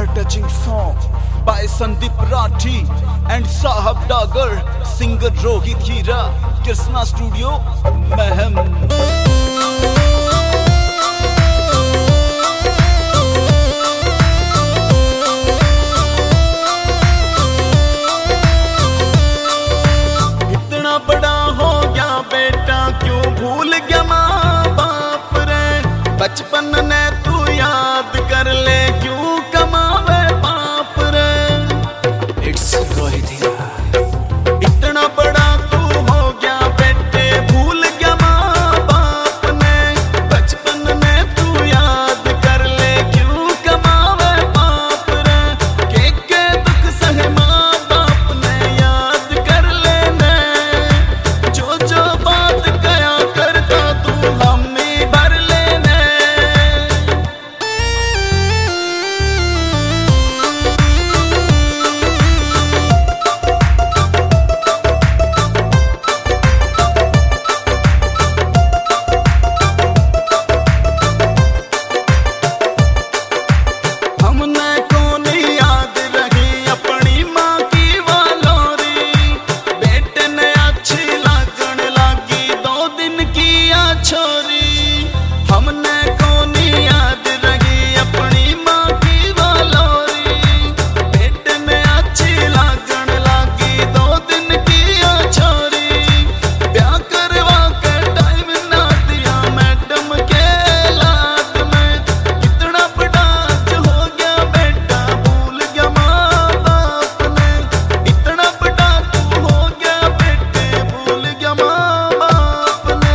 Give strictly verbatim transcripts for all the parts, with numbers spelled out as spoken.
touching song by Sandeep Rathi and Sahab Dagar, singer Rohit Hira, Krishna Studio, Maham. इतना बड़ा हो गया बेटा क्यों भूल गया माँ बाप रे, बचपन ने तू याद कर ले क्यों कमावे बाप रे। It's Rohit Hira. इतना बड़ा तू हो गया बेटे भूल गया माँ बाप ने, बचपन ने तू याद कर ले क्यों कमावे बाप रे। के के दुख सहे माँ बाप ने याद कर लेने, जो जो बात कया करता तू हामी भर लेने। हमने को नहीं याद रही अपनी माँ की वालोरी, बेटे ने अच्छी लगन लगी दो दिन की आ छोरी। हमने को नहीं याद रही अपनी माँ की वालोरी, बेटे ने अच्छी लगन लगी दो दिन की आ छोरी। ब्याह करवा के टाइम ना दिया मैडम के लाड में, कितना बड़ा जो हो गया बेटा भूल गया माँ बाप ने। इतना बड़ा तू हो गया बेटे भूल गया माँ बाप ने।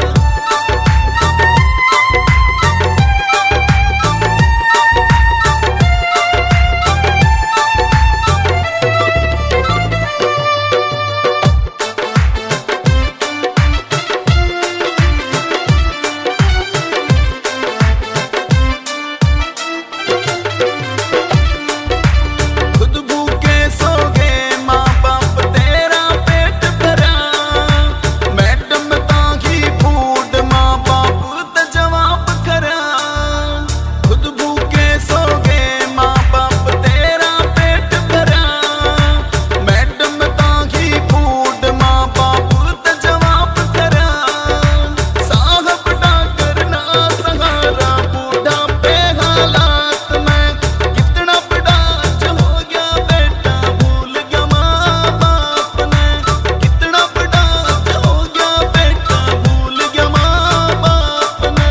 खुद भूखे सो गए माँ बाप तेरा पेट भरा, मैडम ताही फूड माँ बाप ते जवाब करा। खुद भूखे सो गए माँ बाप तेरा पेट भरा, मैडम ताही फूड माँ बाप ते जवाब करा। साहब डाकर ना सहारा बूढ़ा पे हालात में, कितना बड़ा जो हो गया बेटा भूल गया माँ बाप ने। कितना बड़ा जो हो गया बेटा भूल गया माँ बाप ने।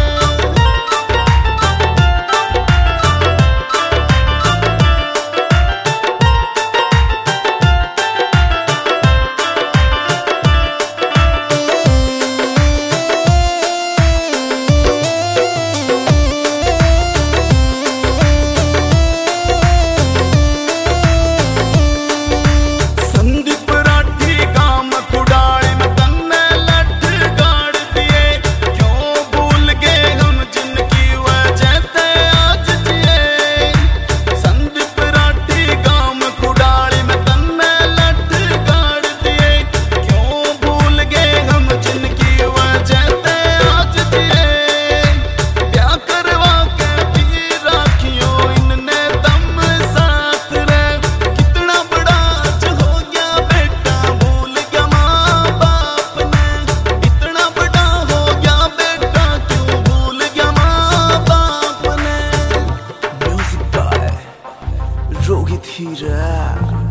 संदीप राठी काम कुड़ाड़ी में तन्ने लठ गाड़ दिए, क्यों भूल गए हम जिनकी वजह से आज जिए। संदीप राठी काम कुड़ाड़ी में तन्ने लठ गाड़ दिए, क्यों भूल गए हम जिनकी वजह से आज जिए। ब्याह करवा के भी राखियों इनने दम साथ रे, कितना बड़ा जो हो गया बेटा भूल गया माँ बाप ने। इतना बड़ा हो गया बेटा क्यों भूल गया माँ बाप ने। Music by Rohit Hira.